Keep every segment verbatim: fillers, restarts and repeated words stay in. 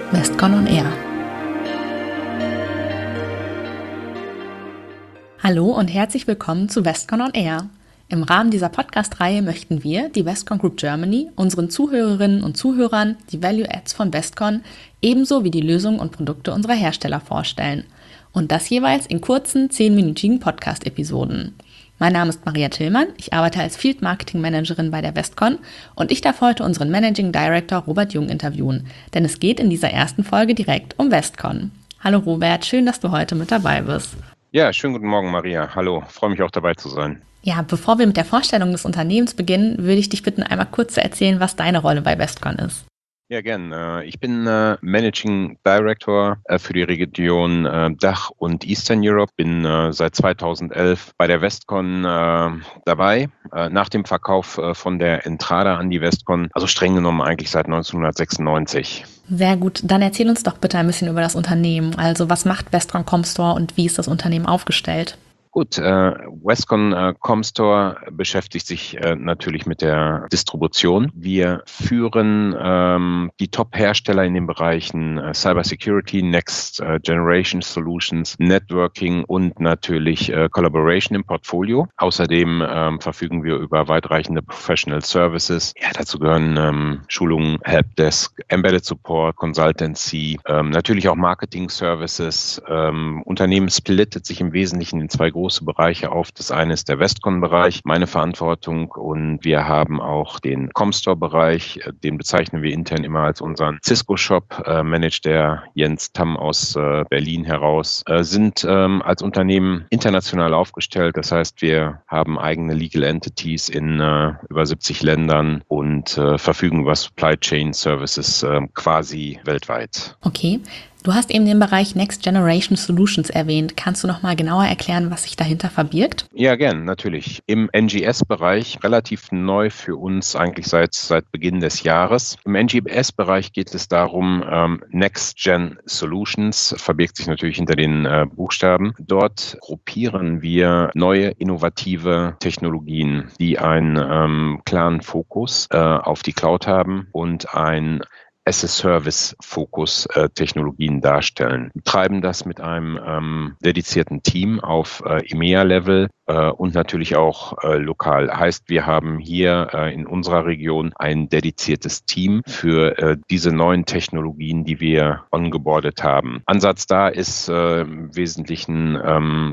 Westcon on Air. Hallo und herzlich willkommen zu Westcon on Air. Im Rahmen dieser Podcast-Reihe möchten wir, die Westcon Group Germany, unseren Zuhörerinnen und Zuhörern die Value-Adds von Westcon ebenso wie die Lösungen und Produkte unserer Hersteller vorstellen. Und das jeweils in kurzen, zehnminütigen Podcast-Episoden. Mein Name ist Maria Tillmann, ich arbeite als Field Marketing Managerin bei der Westcon und ich darf heute unseren Managing Director Robert Jung interviewen, denn es geht in dieser ersten Folge direkt um Westcon. Hallo Robert, schön, dass du heute mit dabei bist. Ja, schönen guten Morgen Maria, hallo, freue mich auch dabei zu sein. Ja, bevor wir mit der Vorstellung des Unternehmens beginnen, würde ich dich bitten, einmal kurz zu erzählen, was deine Rolle bei Westcon ist. Ja, gern. Ich bin Managing Director für die Region Dach und Eastern Europe. Bin seit zweitausendelf bei der Westcon dabei, nach dem Verkauf von der Entrada an die Westcon, also streng genommen eigentlich seit neunzehnhundertsechsundneunzig. Sehr gut. Dann erzähl uns doch bitte ein bisschen über das Unternehmen. Also was macht Westcon Comstore und wie ist das Unternehmen aufgestellt? Gut, äh, Westcon äh, Comstore beschäftigt sich äh, natürlich mit der Distribution. Wir führen ähm, die Top-Hersteller in den Bereichen äh, Cybersecurity, Next äh, Generation Solutions, Networking und natürlich äh, Collaboration im Portfolio. Außerdem ähm, verfügen wir über weitreichende Professional Services. Ja, dazu gehören ähm, Schulungen, Helpdesk, Embedded Support, Consultancy, ähm, natürlich auch Marketing Services. Ähm, Unternehmen splittet sich im Wesentlichen in zwei große Bereiche auf. Das eine ist der Westcon-Bereich, meine Verantwortung, und wir haben auch den Comstore-Bereich, den bezeichnen wir intern immer als unseren Cisco-Shop, äh, managt der Jens Tamm aus äh, Berlin heraus, äh, sind ähm, als Unternehmen international aufgestellt. Das heißt, wir haben eigene Legal Entities in äh, über siebzig Ländern und äh, verfügen über Supply Chain Services äh, quasi weltweit. Okay. Du hast eben den Bereich Next Generation Solutions erwähnt. Kannst du noch mal genauer erklären, was sich dahinter verbirgt? Ja, gern, natürlich. Im N G S-Bereich, relativ neu für uns eigentlich seit, seit Beginn des Jahres. Im N G S-Bereich geht es darum, ähm, Next Gen Solutions, verbirgt sich natürlich hinter den äh, Buchstaben. Dort gruppieren wir neue, innovative Technologien, die einen ähm, klaren Fokus äh, auf die Cloud haben und ein As-a-Service-Fokus-Technologien äh, darstellen. Wir treiben das mit einem ähm, dedizierten Team auf äh, E M E A-Level äh, und natürlich auch äh, lokal. Heißt, wir haben hier äh, in unserer Region ein dediziertes Team für äh, diese neuen Technologien, die wir ongeboardet haben. Ansatz da ist äh, im Wesentlichen ähm,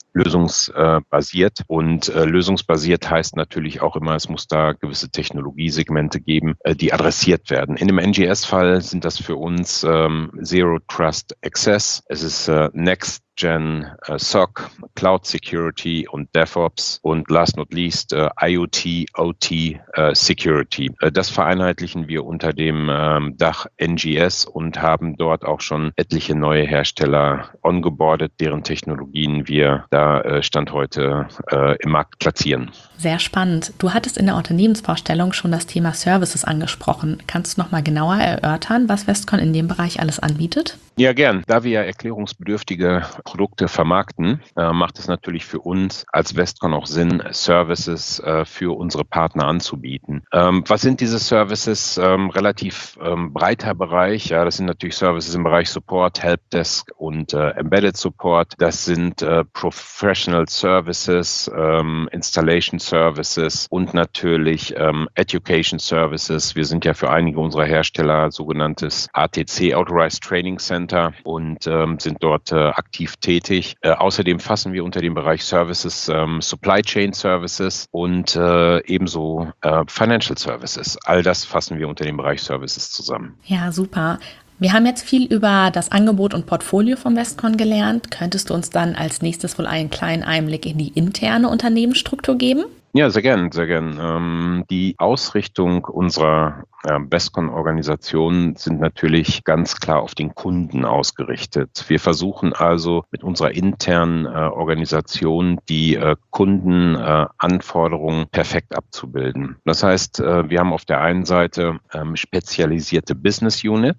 lösungsbasiert. Und äh, lösungsbasiert heißt natürlich auch immer, es muss da gewisse Technologiesegmente geben, äh, die adressiert werden. In dem N G S-Fall sind das für uns ähm, Zero Trust Access. Es ist äh, Next Gen äh, S O C, Cloud Security und DevOps und last not least äh, IoT, O T äh, Security. Äh, das vereinheitlichen wir unter dem ähm, Dach N G S und haben dort auch schon etliche neue Hersteller ongeboardet, deren Technologien wir da äh, Stand heute äh, im Markt platzieren. Sehr spannend. Du hattest in der Unternehmensvorstellung schon das Thema Services angesprochen. Kannst du noch mal genauer erörtern, was Westcon in dem Bereich alles anbietet? Ja, gern. Da wir ja erklärungsbedürftige Produkte vermarkten, äh, macht es natürlich für uns als Westcon auch Sinn, Services äh, für unsere Partner anzubieten. Ähm, was sind diese Services? Ähm, relativ ähm, breiter Bereich. Ja, das sind natürlich Services im Bereich Support, Helpdesk und äh, Embedded Support. Das sind äh, Professional Services, ähm, Installation Services und natürlich ähm, Education Services. Wir sind ja für einige unserer Hersteller sogenanntes A T C, Authorized Training Center, und ähm, sind dort äh, aktiv tätig. Äh, außerdem fassen wir unter dem Bereich Services ähm, Supply Chain Services und äh, ebenso äh, Financial Services. All das fassen wir unter dem Bereich Services zusammen. Ja, super. Wir haben jetzt viel über das Angebot und Portfolio von Westcon gelernt. Könntest du uns dann als nächstes wohl einen kleinen Einblick in die interne Unternehmensstruktur geben? Ja, sehr gern, sehr gern. Ähm, die Ausrichtung unserer äh, Westcon-Organisationen sind natürlich ganz klar auf den Kunden ausgerichtet. Wir versuchen also mit unserer internen äh, Organisation die äh, Kundenanforderungen äh, perfekt abzubilden. Das heißt, äh, wir haben auf der einen Seite ähm, spezialisierte Business Units,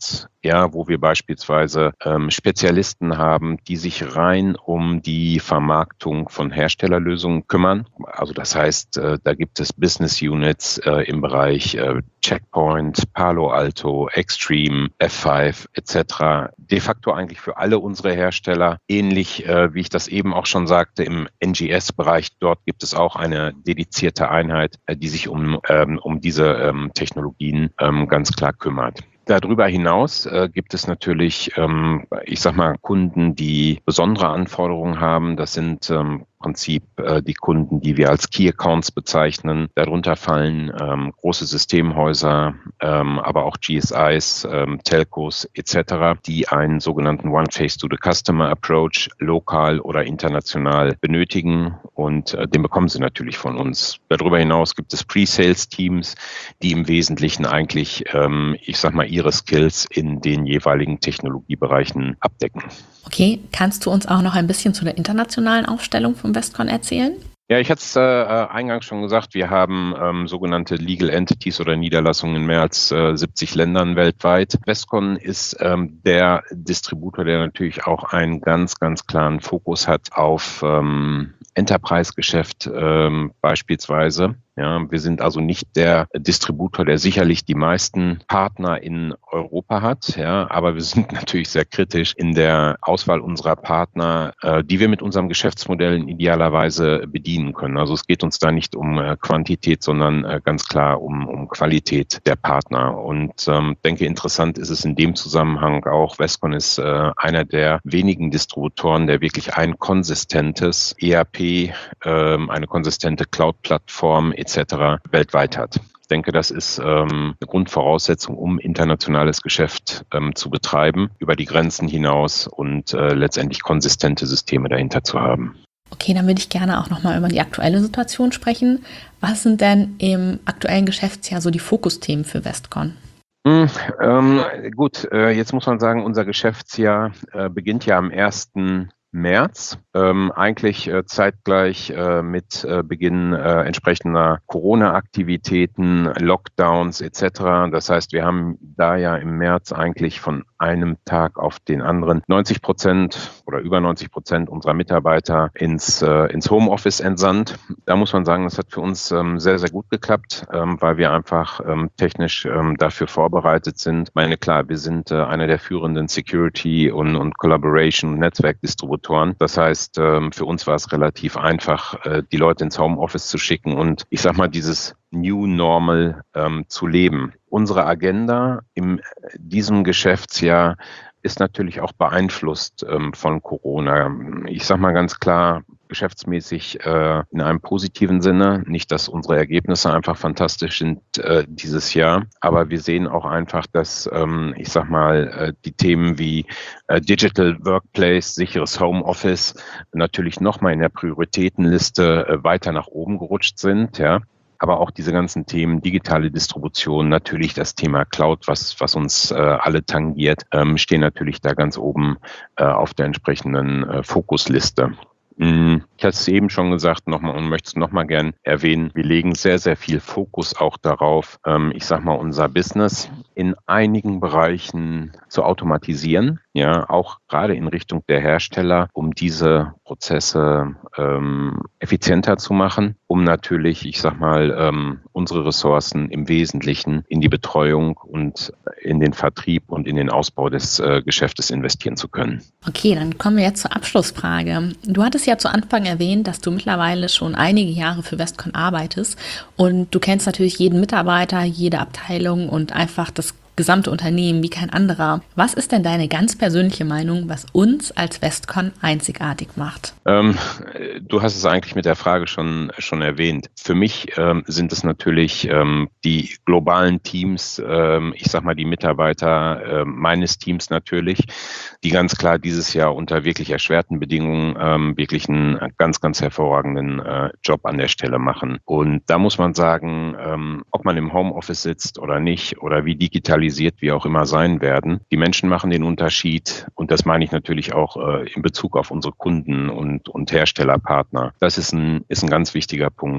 ja, wo wir beispielsweise ähm, Spezialisten haben, die sich rein um die Vermarktung von Herstellerlösungen kümmern. Also das heißt, äh, da gibt es Business Units äh, im Bereich äh, Checkpoint, Palo Alto, Extreme, F fünf et cetera. De facto eigentlich für alle unsere Hersteller. Ähnlich, äh, wie ich das eben auch schon sagte, im N G S-Bereich, dort gibt es auch eine dedizierte Einheit, äh, die sich um, ähm, um diese ähm, Technologien ähm, ganz klar kümmert. Darüber hinaus äh, gibt es natürlich, ähm, ich sag mal, Kunden, die besondere Anforderungen haben. Das sind ähm, im Prinzip äh, die Kunden, die wir als Key Accounts bezeichnen. Darunter fallen ähm, große Systemhäuser, ähm, aber auch G S Is, ähm, Telcos et cetera, die einen sogenannten One-Face-to-the-Customer-Approach lokal oder international benötigen, und äh, den bekommen sie natürlich von uns. Darüber hinaus gibt es Pre-Sales-Teams, die im Wesentlichen eigentlich, ähm, ich sag mal, ihre Skills in den jeweiligen Technologiebereichen abdecken. Okay, kannst du uns auch noch ein bisschen zu der internationalen Aufstellung von Westcon erzählen? Ja, ich hatte es äh, eingangs schon gesagt, wir haben ähm, sogenannte Legal Entities oder Niederlassungen in mehr als äh, siebzig Ländern weltweit. Westcon ist ähm, der Distributor, der natürlich auch einen ganz, ganz klaren Fokus hat auf ähm, Enterprise-Geschäft ähm, beispielsweise. Ja, wir sind also nicht der Distributor, der sicherlich die meisten Partner in Europa hat, ja, aber wir sind natürlich sehr kritisch in der Auswahl unserer Partner, äh, die wir mit unserem Geschäftsmodell idealerweise bedienen können. Also es geht uns da nicht um äh, Quantität, sondern äh, ganz klar um, um Qualität der Partner. Und ähm, denke, interessant ist es in dem Zusammenhang auch, Westcon ist äh, einer der wenigen Distributoren, der wirklich ein konsistentes E R P, äh, eine konsistente Cloud-Plattform et cetera weltweit hat. Ich denke, das ist ähm, eine Grundvoraussetzung, um internationales Geschäft ähm, zu betreiben, über die Grenzen hinaus und äh, letztendlich konsistente Systeme dahinter zu haben. Okay, dann würde ich gerne auch nochmal über die aktuelle Situation sprechen. Was sind denn im aktuellen Geschäftsjahr so die Fokusthemen für Westcon? Hm, ähm, gut, äh, jetzt muss man sagen, unser Geschäftsjahr äh, beginnt ja am ersten März, ähm, eigentlich äh, zeitgleich äh, mit äh, Beginn äh, entsprechender Corona-Aktivitäten, Lockdowns et cetera. Das heißt, wir haben da ja im März eigentlich von einem Tag auf den anderen neunzig Prozent oder über neunzig Prozent unserer Mitarbeiter ins, äh, ins Homeoffice entsandt. Da muss man sagen, das hat für uns ähm, sehr, sehr gut geklappt, ähm, weil wir einfach ähm, technisch ähm, dafür vorbereitet sind. Ich meine, klar, wir sind äh, einer der führenden Security- und, und Collaboration- und Netzwerkdistributoren. Das heißt, für uns war es relativ einfach, die Leute ins Homeoffice zu schicken und ich sag mal, dieses New Normal ähm, zu leben. Unsere Agenda in diesem Geschäftsjahr ist natürlich auch beeinflusst ähm, von Corona. Ich sag mal ganz klar, geschäftsmäßig äh, in einem positiven Sinne. Nicht, dass unsere Ergebnisse einfach fantastisch sind äh, dieses Jahr, aber wir sehen auch einfach, dass, ähm, ich sag mal, äh, die Themen wie äh, Digital Workplace, sicheres Homeoffice natürlich nochmal in der Prioritätenliste äh, weiter nach oben gerutscht sind, ja. Aber auch diese ganzen Themen, digitale Distribution, natürlich das Thema Cloud, was, was uns äh, alle tangiert, ähm, stehen natürlich da ganz oben äh, auf der entsprechenden äh, Fokusliste. Ich hatte es eben schon gesagt nochmal und möchte es nochmal gern erwähnen. Wir legen sehr, sehr viel Fokus auch darauf, ähm, ich sag mal, unser Business in einigen Bereichen zu automatisieren. Ja, auch gerade in Richtung der Hersteller, um diese Prozesse ähm, effizienter zu machen, um natürlich, ich sag mal, ähm, unsere Ressourcen im Wesentlichen in die Betreuung und in den Vertrieb und in den Ausbau des äh, Geschäftes investieren zu können. Okay, dann kommen wir jetzt zur Abschlussfrage. Du hattest ja zu Anfang erwähnt, dass du mittlerweile schon einige Jahre für Westcon arbeitest und du kennst natürlich jeden Mitarbeiter, jede Abteilung und einfach das gesamte Unternehmen wie kein anderer. Was ist denn deine ganz persönliche Meinung, was uns als Westcon einzigartig macht? Ähm, du hast es eigentlich mit der Frage schon, schon erwähnt. Für mich ähm, sind es natürlich ähm, die globalen Teams, ähm, ich sag mal die Mitarbeiter äh, meines Teams natürlich, die ganz klar dieses Jahr unter wirklich erschwerten Bedingungen ähm, wirklich einen ganz, ganz hervorragenden äh, Job an der Stelle machen. Und da muss man sagen, ähm, ob man im Homeoffice sitzt oder nicht oder wie digital wie auch immer sein werden. Die Menschen machen den Unterschied und das meine ich natürlich auch äh, in Bezug auf unsere Kunden und, und Herstellerpartner. Das ist ein, ist ein ganz wichtiger Punkt.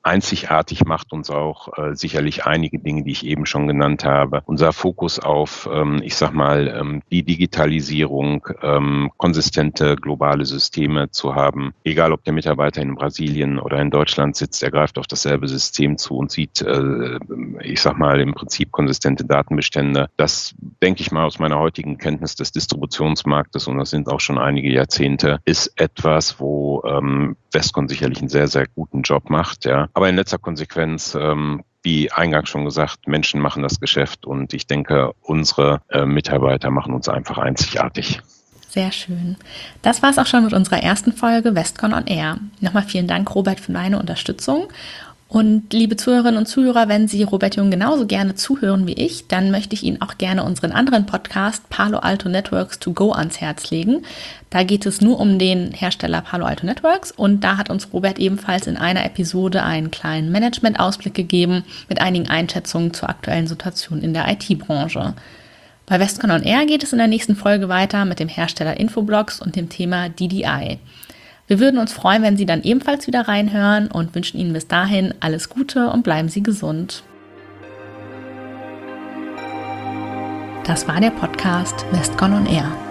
einzigartig macht uns auch äh, sicherlich einige Dinge, die ich eben schon genannt habe. Unser Fokus auf, ähm, ich sag mal, ähm, die Digitalisierung, ähm, konsistente globale Systeme zu haben. Egal, ob der Mitarbeiter in Brasilien oder in Deutschland sitzt, er greift auf dasselbe System zu und sieht, äh, ich sag mal, im Prinzip konsistente Datenbestände. Das, denke ich mal, aus meiner heutigen Kenntnis des Distributionsmarktes, und das sind auch schon einige Jahrzehnte, ist etwas, wo ähm, Westcon sicherlich einen sehr, sehr guten Job macht. Ja. Aber in letzter Konsequenz, ähm, wie eingangs schon gesagt, Menschen machen das Geschäft und ich denke, unsere äh, Mitarbeiter machen uns einfach einzigartig. Sehr schön. Das war es auch schon mit unserer ersten Folge Westcon on Air. Nochmal vielen Dank, Robert, für deine Unterstützung. Und liebe Zuhörerinnen und Zuhörer, wenn Sie Robert Jung genauso gerne zuhören wie ich, dann möchte ich Ihnen auch gerne unseren anderen Podcast Palo Alto Networks to go ans Herz legen. Da geht es nur um den Hersteller Palo Alto Networks und da hat uns Robert ebenfalls in einer Episode einen kleinen Management-Ausblick gegeben mit einigen Einschätzungen zur aktuellen Situation in der I T-Branche. Bei Westcon on Air geht es in der nächsten Folge weiter mit dem Hersteller Infoblox und dem Thema D D I. Wir würden uns freuen, wenn Sie dann ebenfalls wieder reinhören und wünschen Ihnen bis dahin alles Gute und bleiben Sie gesund. Das war der Podcast Westcon on Air.